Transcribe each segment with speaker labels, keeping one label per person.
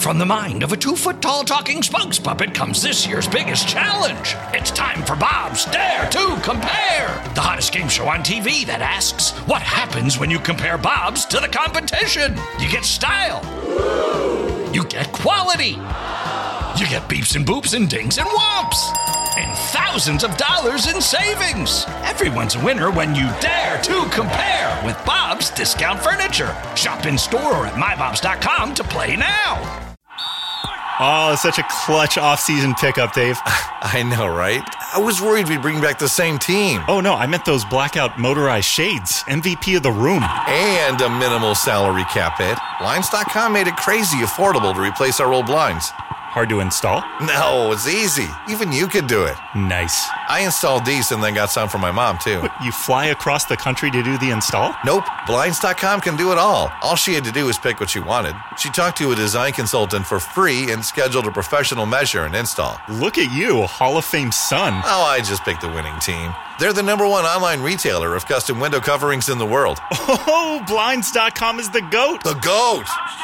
Speaker 1: From the mind of a 2-foot-tall talking spokes puppet comes this year's biggest challenge. It's time for Bob's Dare to Compare, the hottest game show on TV that asks, what happens when you compare Bob's to the competition? You get style. You get quality. You get beeps and boops and dings and whomps. And thousands of dollars in savings. Everyone's a winner when you dare to compare with Bob's Discount Furniture. Shop in store or at mybobs.com to play now.
Speaker 2: Oh, such a clutch off-season pickup, Dave.
Speaker 3: I know, right? I was worried we'd bring back the same team.
Speaker 2: Oh, no, I meant those blackout motorized shades. MVP of the room.
Speaker 3: And a minimal salary cap hit. Blinds.com made it crazy affordable to replace our old blinds.
Speaker 2: Hard to install?
Speaker 3: No, it's easy. Even you could do it.
Speaker 2: Nice.
Speaker 3: I installed these and then got some for my mom, too.
Speaker 2: But you fly across the country to do the install?
Speaker 3: Nope. Blinds.com can do it all. All she had to do was pick what she wanted. She talked to a design consultant for free and scheduled a professional measure and install.
Speaker 2: Look at you, Hall of Fame son.
Speaker 3: Oh, I just picked the winning team. They're the #1 online retailer of custom window coverings in the world.
Speaker 2: Oh, Blinds.com is the GOAT.
Speaker 3: The GOAT!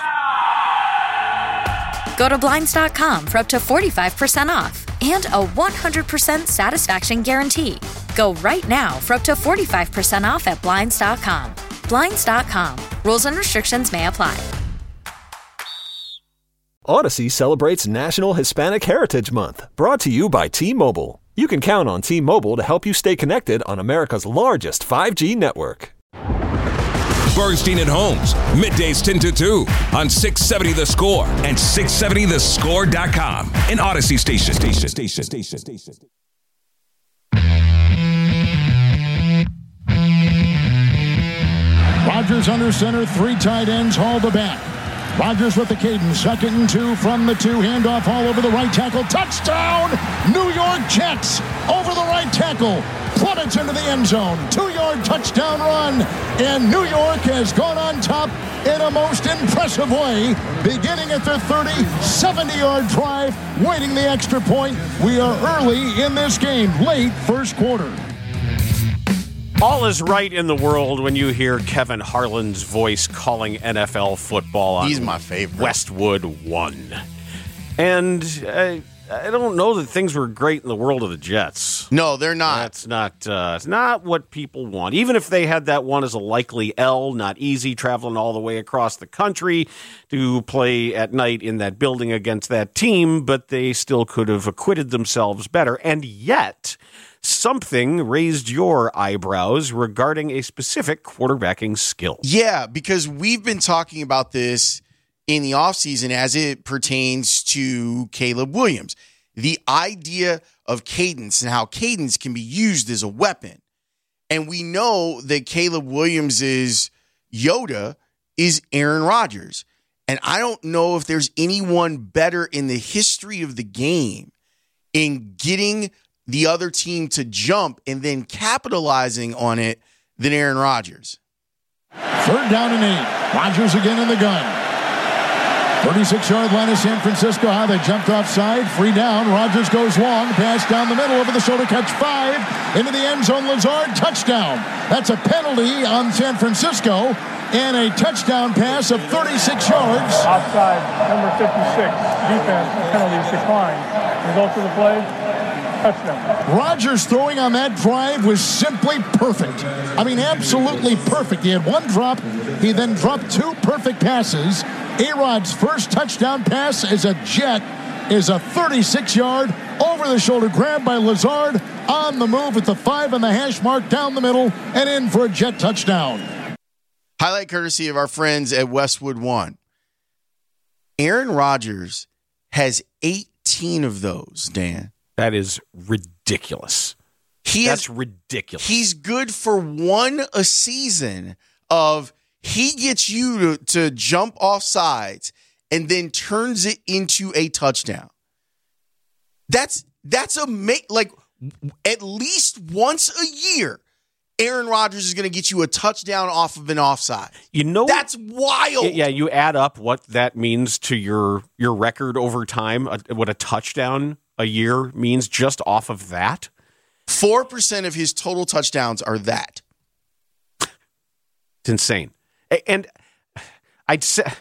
Speaker 4: Go to Blinds.com for up to 45% off and a 100% satisfaction guarantee. Go right now for up to 45% off at Blinds.com. Blinds.com. Rules and restrictions may apply.
Speaker 5: Odyssey celebrates National Hispanic Heritage Month, brought to you by T-Mobile. You can count on T-Mobile to help you stay connected on America's largest 5G network.
Speaker 6: Bernstein and Holmes, middays 10 to 2 on 670 The Score and 670thescore.com. An Odyssey station.
Speaker 7: Rodgers under center, 3 tight ends, Hall the back. Rodgers with the cadence, 2nd and 2 from the 2, handoff Hall over the right tackle, touchdown, New York Jets, over the right tackle, plummets into the end zone, 2-yard touchdown run, and New York has gone on top in a most impressive way, beginning at their 30, 70-yard drive, waiting the extra point. We are early in this game, late first quarter.
Speaker 8: All is right in the world when you hear Kevin Harlan's voice calling NFL football on
Speaker 9: He's my favorite.
Speaker 8: Westwood One. And I don't know that things were great in the world of the Jets.
Speaker 9: No, they're not.
Speaker 8: That's not it's not what people want. Even if they had that one as a likely L, not easy, traveling all the way across the country to play at night in that building against that team, but they still could have acquitted themselves better. And yet, something raised your eyebrows regarding a specific quarterbacking skill.
Speaker 9: Yeah, because we've been talking about this in the offseason as it pertains to Caleb Williams. The idea of cadence and how cadence can be used as a weapon. And we know that Caleb Williams' Yoda is Aaron Rodgers. And I don't know if there's anyone better in the history of the game in getting the other team to jump and then capitalizing on it than Aaron Rodgers.
Speaker 7: 3rd down and 8. Rodgers again in the gun. 36-yard line of San Francisco. How they jumped offside. Free down. Rodgers goes long. Pass down the middle. Over the shoulder. Catch 5. Into the end zone. Lazard. Touchdown. That's a penalty on San Francisco. And a touchdown pass of 36 yards.
Speaker 10: Offside. Number 56. Defense. Penalties declined. Result of the play. Touchdown.
Speaker 7: Rodgers throwing on that drive was simply perfect. I mean, absolutely perfect. He had 1 drop. He then dropped 2 perfect passes. A-Rod's first touchdown pass as a Jet is a 36-yard over-the-shoulder grab by Lazard on the move at the 5 and the hash mark down the middle and in for a Jet touchdown.
Speaker 9: Highlight courtesy of our friends at Westwood One. Aaron Rodgers has 18 of those, Dan.
Speaker 8: That is ridiculous. That's ridiculous.
Speaker 9: He's good for 1 a season of he gets you to jump off sides and then turns it into a touchdown. That's like at least once a year, Aaron Rodgers is going to get you a touchdown off of an offside.
Speaker 8: You know,
Speaker 9: that's wild.
Speaker 8: Yeah, you add up what that means to your record over time, what a touchdown a year means just off of that.
Speaker 9: 4% of his total touchdowns are that.
Speaker 8: It's insane. And I'd say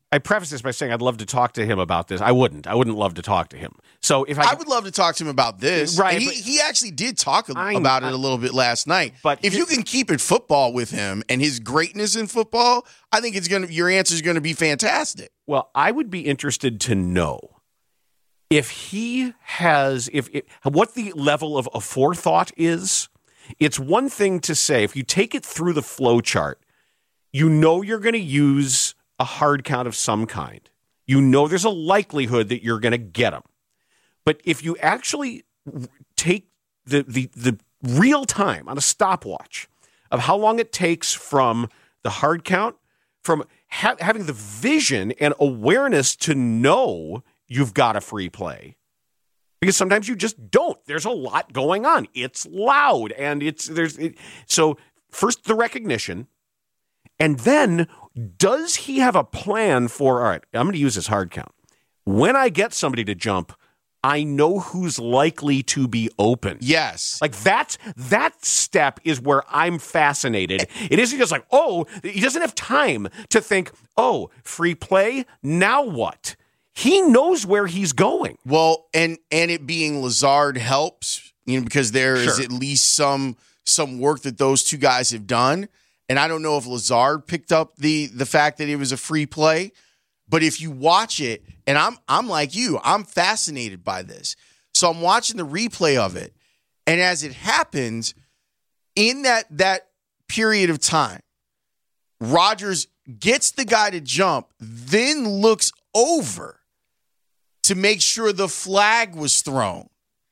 Speaker 8: I preface this by saying I'd love to talk to him about this. I wouldn't love to talk to him. So if I
Speaker 9: would love to talk to him about this.
Speaker 8: Right.
Speaker 9: And he actually did talk about it a little bit last night. But if you can keep it football with him and his greatness in football, I think your answer is going to be fantastic.
Speaker 8: Well, I would be interested to know if he has what the level of forethought is. It's one thing to say, if you take it through the flow chart, you know you're going to use a hard count of some kind. You know there's a likelihood that you're going to get them. But if you actually take the real time on a stopwatch of how long it takes from the hard count, from having the vision and awareness to know you've got a free play, because sometimes you just don't. There's a lot going on. It's loud, and so first the recognition. And then, does he have a plan for, all right, I'm going to use this hard count. When I get somebody to jump, I know who's likely to be open.
Speaker 9: Yes.
Speaker 8: Like that step is where I'm fascinated. It isn't just like, he doesn't have time to think, free play, now what? He knows where he's going.
Speaker 9: Well, and it being Lazard helps, because there is at least some work that those two guys have done. And I don't know if Lazard picked up the fact that it was a free play, but if you watch it, and I'm like you, I'm fascinated by this. So I'm watching the replay of it, and as it happens, in that period of time, Rodgers gets the guy to jump, then looks over to make sure the flag was thrown,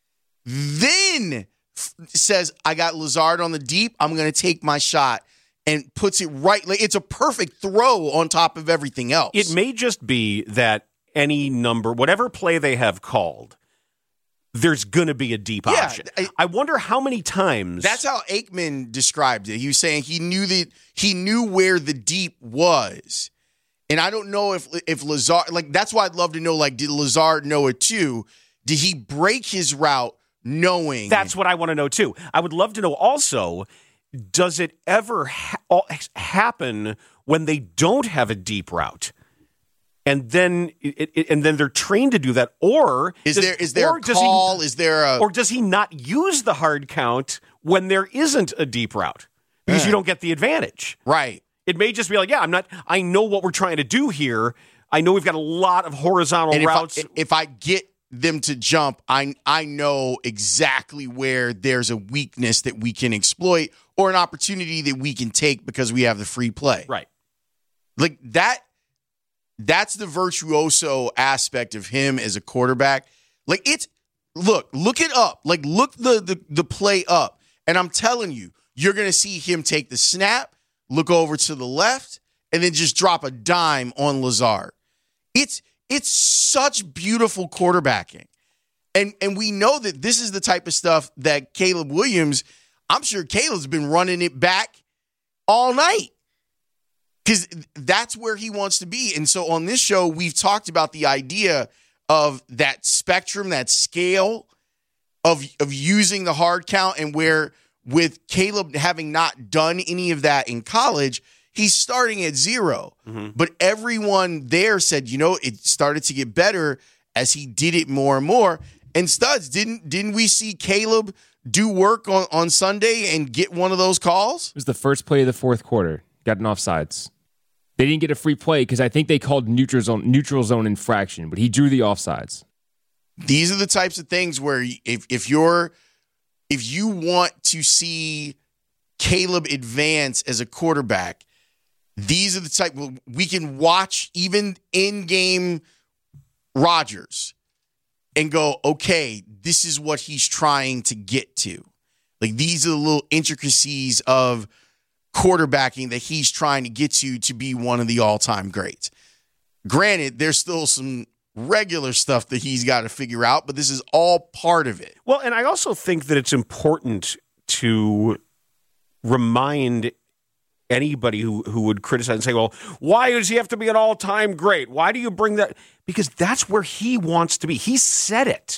Speaker 9: then says, I got Lazard on the deep, I'm going to take my shot. And puts it right. Like it's a perfect throw on top of everything else.
Speaker 8: It may just be that any number, whatever play they have called, there's going to be a deep option. I wonder how many times.
Speaker 9: That's how Aikman described it. He was saying he knew where the deep was. And I don't know if Lazard, that's why I'd love to know, did Lazard know it too? Did he break his route knowing?
Speaker 8: That's what I want to know too. I would love to know also, does it ever happen when they don't have a deep route, and then they're trained to do that, or
Speaker 9: is there a call?
Speaker 8: Or does he not use the hard count when there isn't a deep route because you don't get the advantage?
Speaker 9: Right.
Speaker 8: It may just be like, I know what we're trying to do here. I know we've got a lot of horizontal routes.
Speaker 9: If I get them to jump, I know exactly where there's a weakness that we can exploit or an opportunity that we can take because we have the free play.
Speaker 8: Right.
Speaker 9: Like that's the virtuoso aspect of him as a quarterback. Look it up. Look the play up. And I'm telling you, you're going to see him take the snap, look over to the left, and then just drop a dime on Lazard. It's such beautiful quarterbacking. And we know that this is the type of stuff that Caleb Williams, I'm sure Caleb's been running it back all night because that's where he wants to be. And so on this show, we've talked about the idea of that spectrum, that scale of using the hard count, and where with Caleb having not done any of that in college, he's starting at 0. Mm-hmm. But everyone there said, it started to get better as he did it more and more. And Studs, didn't we see Caleb do work on Sunday and get one of those calls?
Speaker 11: It was the first play of the fourth quarter. Got an offsides. They didn't get a free play because I think they called neutral zone infraction, but he drew the offsides.
Speaker 9: These are the types of things where if you want to see Caleb advance as a quarterback, these are the type we can watch even in-game Rodgers and go, okay, this is what he's trying to get to. These are the little intricacies of quarterbacking that he's trying to get to be one of the all-time greats. Granted, there's still some regular stuff that he's got to figure out, but this is all part of it.
Speaker 8: Well, and I also think that it's important to remind anybody who would criticize and say, well, why does he have to be an all-time great? Why do you bring that? Because that's where he wants to be. He said it.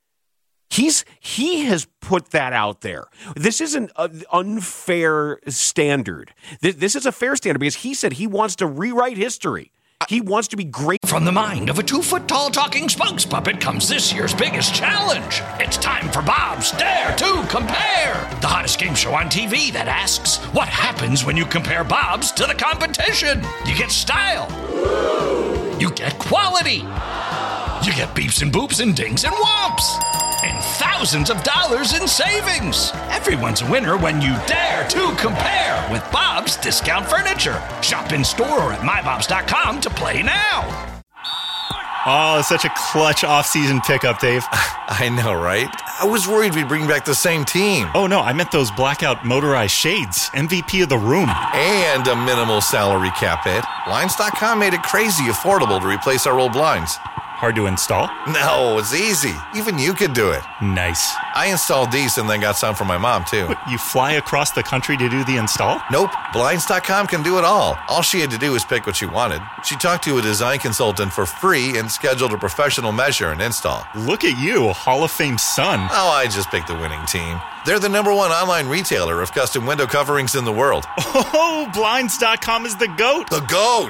Speaker 8: He has put that out there. This isn't an unfair standard. This is a fair standard because he said he wants to rewrite history. He wants to be great.
Speaker 1: From the mind of a 2-foot-tall talking spokes puppet comes this year's biggest challenge. It's time for Bob's Dare to Compare, the hottest game show on TV that asks, what happens when you compare Bob's to the competition? You get style. You get quality. You get beeps and boops and dings and whomps. And thousands of dollars in savings. Everyone's a winner when you dare to compare with Bob's Discount Furniture. Shop in store or at mybobs.com to play now.
Speaker 2: Oh, such a clutch off-season pickup, Dave.
Speaker 3: I know, right? I was worried we'd bring back the same team.
Speaker 2: Oh, no, I meant those blackout motorized shades. MVP of the room.
Speaker 3: And a minimal salary cap hit. Blinds.com made it crazy affordable to replace our old blinds.
Speaker 2: Hard to install?
Speaker 3: No, it's easy. Even you could do it.
Speaker 2: Nice.
Speaker 3: I installed these and then got some for my mom, too.
Speaker 2: What, you fly across the country to do the install?
Speaker 3: Nope. Blinds.com can do it all. All she had to do was pick what she wanted. She talked to a design consultant for free and scheduled a professional measure and install.
Speaker 2: Look at you, Hall of Fame son.
Speaker 3: Oh, I just picked the winning team. They're the #1 online retailer of custom window coverings in the world.
Speaker 2: Oh, Blinds.com is the GOAT.
Speaker 3: The GOAT!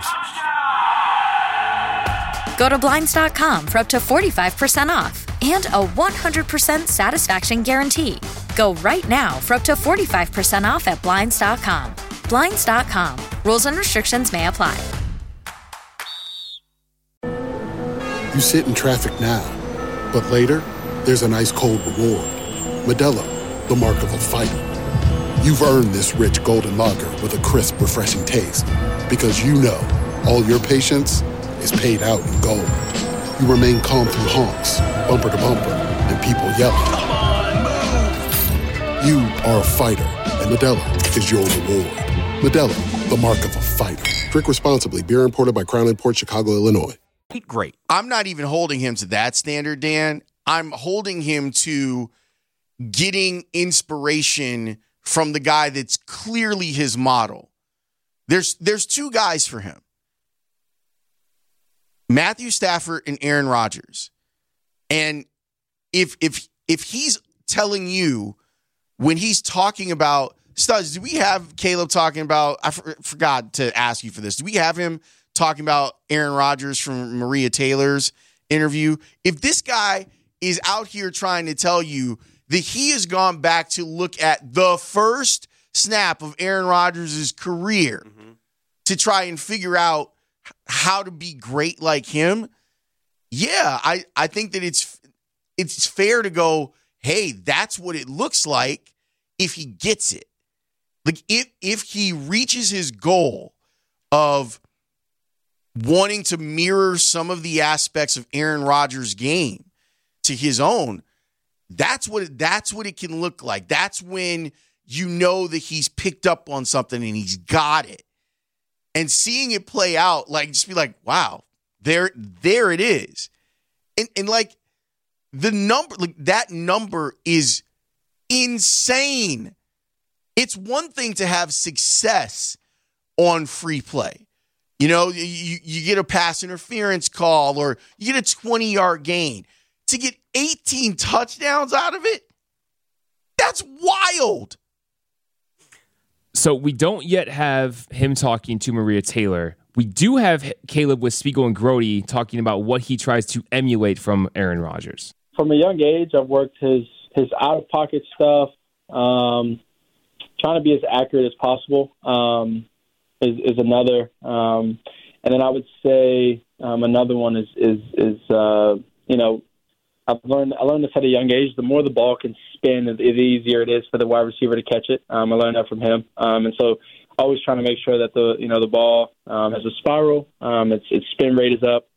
Speaker 4: Go to Blinds.com for up to 45% off and a 100% satisfaction guarantee. Go right now for up to 45% off at Blinds.com. Blinds.com. Rules and restrictions may apply.
Speaker 12: You sit in traffic now, but later, there's an ice-cold reward. Modelo, the mark of a fighter. You've earned this rich golden lager with a crisp, refreshing taste. Because you know, all your patience is paid out in gold. You remain calm through honks, bumper to bumper, and people yelling. Come on, move! You are a fighter, and Modelo is your reward. Modelo, the mark of a fighter. Drink responsibly. Beer imported by Crown Imports, Chicago, Illinois.
Speaker 8: Great.
Speaker 9: I'm not even holding him to that standard, Dan. I'm holding him to getting inspiration from the guy that's clearly his model. There's two guys for him. Matthew Stafford and Aaron Rodgers. And if he's telling you when he's talking about studs, do we have Caleb talking about, I forgot to ask you for this. Do we have him talking about Aaron Rodgers from Maria Taylor's interview? If this guy is out here trying to tell you that he has gone back to look at the first snap of Aaron Rodgers' career to try and figure out how to be great like him, yeah, I think that it's fair to go, hey, that's what it looks like if he gets it. Like if he reaches his goal of wanting to mirror some of the aspects of Aaron Rodgers' game to his own, that's what it can look like. That's when you know that he's picked up on something and he's got it. And seeing it play out, like, just be like, wow, there it is. And like the number, like that number is insane. It's one thing to have success on free play. You know, you get a pass interference call or you get a 20-yard gain. To get 18 touchdowns out of it, that's wild.
Speaker 11: So we don't yet have him talking to Maria Taylor. We do have Caleb with Spiegel and Grody talking about what he tries to emulate from Aaron Rodgers.
Speaker 13: From a young age, I've worked his out-of-pocket stuff, trying to be as accurate as possible is another. And then I would say another one is you know, I learned this at a young age. The more the ball can spin, the easier it is for the wide receiver to catch it. I learned that from him, and so always trying to make sure that the ball has a spiral. Its spin rate is up.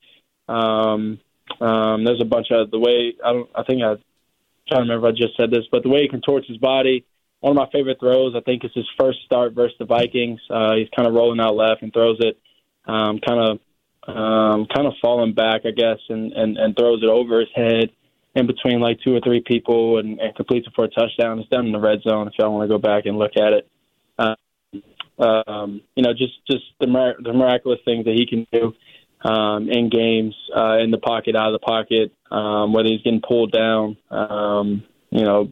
Speaker 13: There's a bunch of the way I'm trying to remember if I just said this, but the way he contorts his body. One of my favorite throws, I think, is his first start versus the Vikings. He's kind of rolling out left and throws it, kind of falling back, I guess, and throws it over his head in between like two or three people and completes it for a touchdown. It's done in the red zone if y'all want to go back and look at it. You know, just the miraculous things that he can do in games, in the pocket, out of the pocket, whether he's getting pulled down. You know,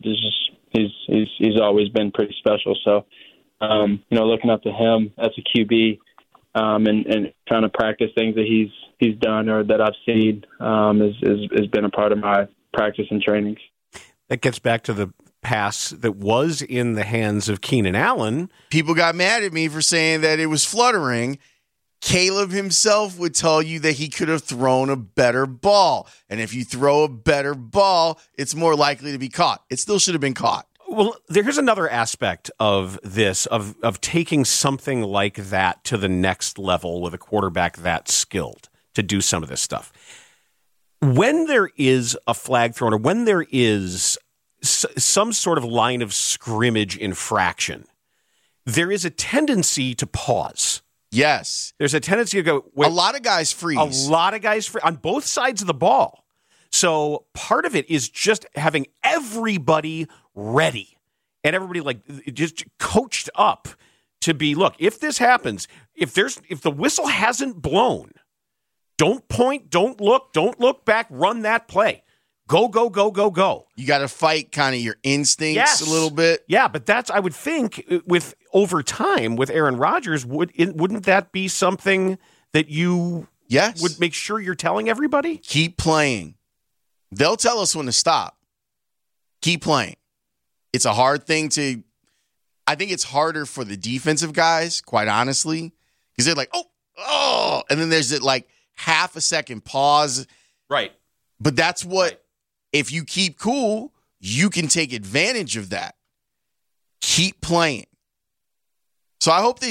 Speaker 13: he's always been pretty special. So, you know, looking up to him as a QB, and trying to practice things that he's done or that I've seen has been a part of my practice and trainings.
Speaker 8: That gets back to the pass that was in the hands of Keenan Allen.
Speaker 9: People got mad at me for saying that it was fluttering. Caleb himself would tell you that he could have thrown a better ball. And if you throw a better ball, it's more likely to be caught. It still should have been caught.
Speaker 8: Well, there's another aspect of this, of taking something like that to the next level with a quarterback that skilled to do some of this stuff. When there is a flag thrown or when there is some sort of line of scrimmage infraction, there is a tendency to pause.
Speaker 9: Yes.
Speaker 8: There's a tendency to go.
Speaker 9: A lot of guys freeze.
Speaker 8: A lot of guys freeze on both sides of the ball. So part of it is just having everybody ready and everybody just coached up to be, look, if this happens, if the whistle hasn't blown, don't point, don't look back, run that play. Go, go, go, go, go.
Speaker 9: You got to fight kind of your instincts a little bit.
Speaker 8: Yeah, but that's, I would think, with over time with Aaron Rodgers, wouldn't that be something that you would make sure you're telling everybody?
Speaker 9: Keep playing. They'll tell us when to stop. Keep playing. It's a hard thing I think it's harder for the defensive guys, quite honestly, because they're like, oh, and then there's half a second pause.
Speaker 8: Right.
Speaker 9: But that's what, if you keep cool, you can take advantage of that. Keep playing. So I hope that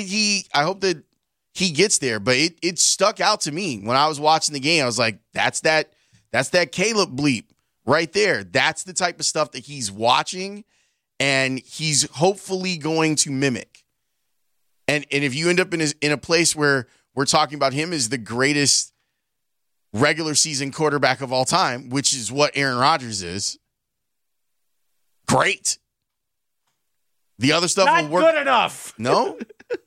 Speaker 9: he gets there, but it stuck out to me when I was watching the game. I was like, that's that Caleb bleep right there. That's the type of stuff that he's watching and he's hopefully going to mimic. And if you end up in a place where we're talking about him as the greatest regular season quarterback of all time, which is what Aaron Rodgers is, great. The other stuff will work.
Speaker 8: Not good enough.
Speaker 9: No?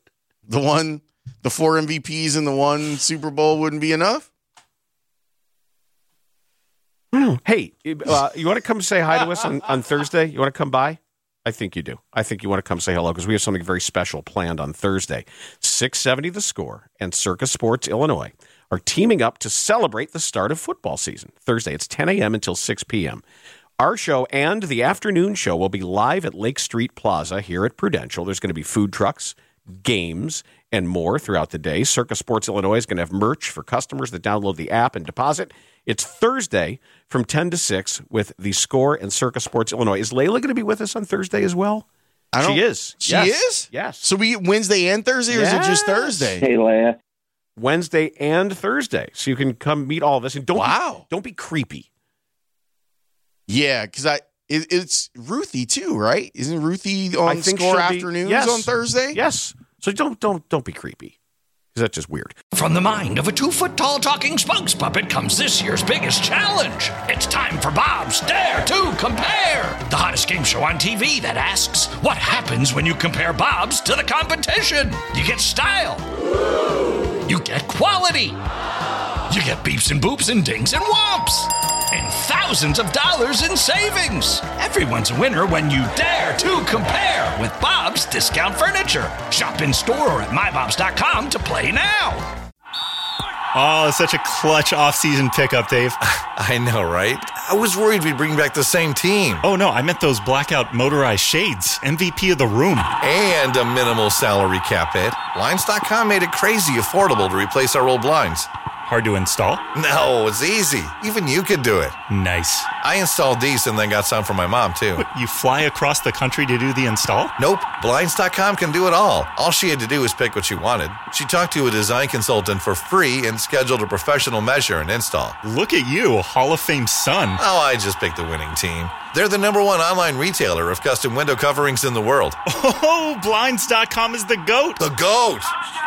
Speaker 9: The 4 MVPs and the 1 Super Bowl wouldn't be enough?
Speaker 8: Hey, you want to come say hi to us on Thursday? You want to come by? I think you do. I think you want to come say hello because we have something very special planned on Thursday. 670 The Score and Circa Sports Illinois are teaming up to celebrate the start of football season. Thursday, it's 10 a.m. until 6 p.m. Our show and the afternoon show will be live at Lake Street Plaza here at Prudential. There's going to be food trucks, games, and more throughout the day. Circa Sports Illinois is going to have merch for customers that download the app and deposit. It's Thursday from 10 to 6 with The Score and Circa Sports Illinois. Is Layla going to be with us on Thursday as well? She is.
Speaker 9: She is?
Speaker 8: Yes.
Speaker 9: So we get Wednesday and Thursday, or is it just Thursday?
Speaker 13: Hey, Leia.
Speaker 8: Wednesday and Thursday. So you can come meet all of us. And don't be creepy.
Speaker 9: Yeah, because it's Ruthie too, right? Isn't Ruthie on Score Afternoons on Thursday?
Speaker 8: Yes. So don't be creepy. Because that's just weird.
Speaker 1: From the mind of a 2-foot-tall talking spokes puppet comes this year's biggest challenge. It's time for Bob's Dare to Compare, the hottest game show on TV that asks, what happens when you compare Bob's to the competition? You get style. You get quality. You get beeps and boops and dings and whomps. And thousands of dollars in savings. Everyone's a winner when you dare to compare with Bob's Discount Furniture. Shop in store or at mybobs.com to play now.
Speaker 2: Oh, such a clutch off-season pickup, Dave.
Speaker 3: I know, right? I was worried we'd bring back the same team.
Speaker 2: Oh, no, I meant those blackout motorized shades. MVP of the room.
Speaker 3: And a minimal salary cap hit. Blinds.com made it crazy affordable to replace our old blinds.
Speaker 2: Hard to install?
Speaker 3: No, it's easy. Even you could do it.
Speaker 2: Nice.
Speaker 3: I installed these and then got some for my mom, too.
Speaker 2: What, you fly across the country to do the install?
Speaker 3: Nope. Blinds.com can do it all. All she had to do was pick what she wanted. She talked to a design consultant for free and scheduled a professional measure and install.
Speaker 2: Look at you, Hall of Fame son.
Speaker 3: Oh, I just picked the winning team. They're the #1 online retailer of custom window coverings in the world.
Speaker 2: Oh, Blinds.com is the GOAT.
Speaker 3: The GOAT!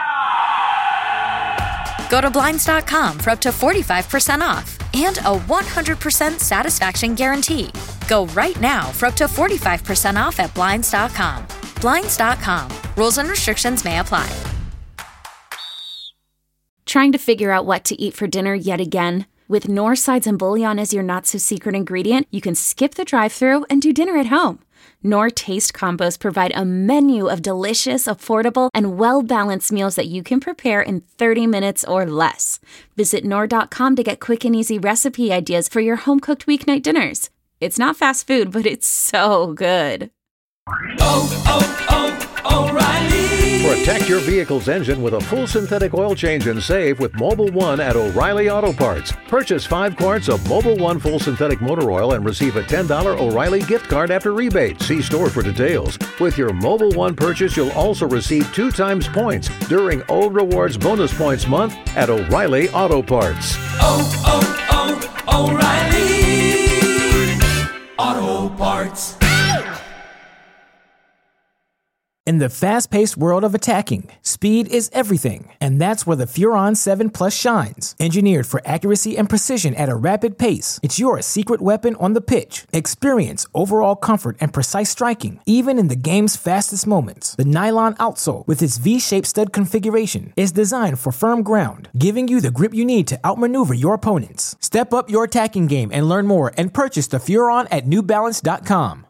Speaker 4: Go to Blinds.com for up to 45% off and a 100% satisfaction guarantee. Go right now for up to 45% off at Blinds.com. Blinds.com. Rules and restrictions may apply.
Speaker 14: Trying to figure out what to eat for dinner yet again? With Knorr sides and bouillon as your not-so-secret ingredient, you can skip the drive-thru and do dinner at home. Knorr Taste Combos provide a menu of delicious, affordable, and well-balanced meals that you can prepare in 30 minutes or less. Visit Knorr.com to get quick and easy recipe ideas for your home-cooked weeknight dinners. It's not fast food, but it's so good.
Speaker 15: O'Reilly! Protect your vehicle's engine with a full synthetic oil change and save with Mobil 1 at O'Reilly Auto Parts. Purchase 5 quarts of Mobil 1 full synthetic motor oil and receive a $10 O'Reilly gift card after rebate. See store for details. With your Mobil 1 purchase, you'll also receive 2 times points during O Rewards Bonus Points Month at O'Reilly Auto Parts.
Speaker 16: O'Reilly Auto Parts.
Speaker 17: In the fast-paced world of attacking, speed is everything, and that's where the Furon 7 Plus shines. Engineered for accuracy and precision at a rapid pace, it's your secret weapon on the pitch. Experience overall comfort and precise striking, even in the game's fastest moments. The nylon outsole, with its V-shaped stud configuration, is designed for firm ground, giving you the grip you need to outmaneuver your opponents. Step up your attacking game and learn more and purchase the Furon at NewBalance.com.